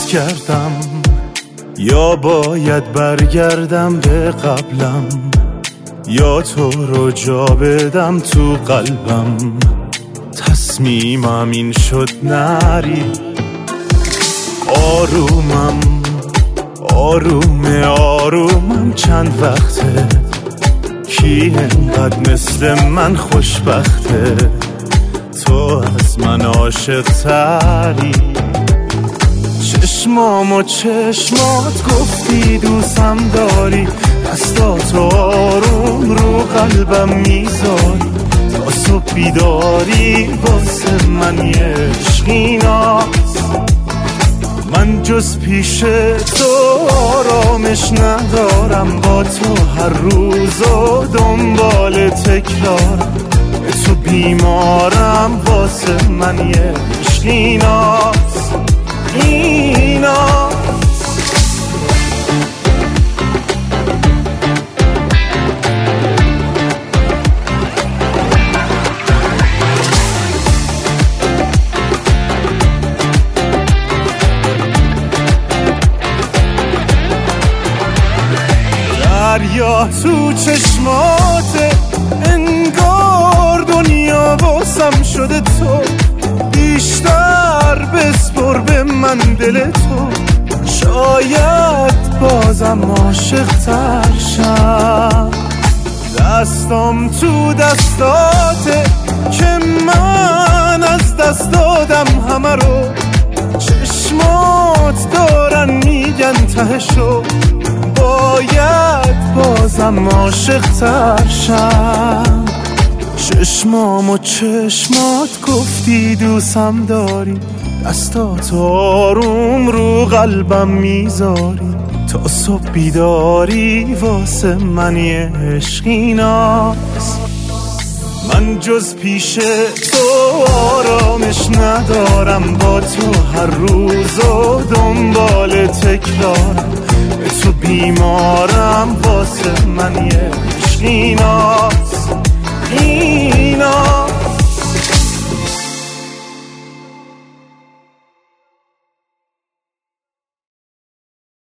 کردم یا باید برگردم به قبلم، یا تو رو جا بدم تو قلبم. تصمیمم این شد نری. آرومم آرومم چند وقته، کی انقدر مثل من خوشبخته؟ تو از من عاشق تری. چشمام و چشمات گفتی دوستم داری، دستاتو آروم رو قلبم میذاری. تا صبح بیداری واسه من یه عشقیناست. من جز پیش تو آرامش ندارم، با تو هر روز و دنبال تکرارم. به تو بیمارم واسه من یه عشقیناست. دریا تو چشماته، انگار دنیا واسم شده. تو بیشتر بسپر به من دل تو، شاید بازم عاشق تر شم. دستم تو دستاته که من از دست دادم همه رو. چشمات دارن میگن تهشو، باید بازم عاشق تر شم. چشمام و چشمات گفتی دوستم داری، دستات آروم رو قلبم میذاری. تا صبح بیداری واسه من یه عشقیناست. من جز پیش تو آرامش ندارم، با تو هر روز و دنبال تکرارم. به تو بیمارم واسه من یه عشقیناست.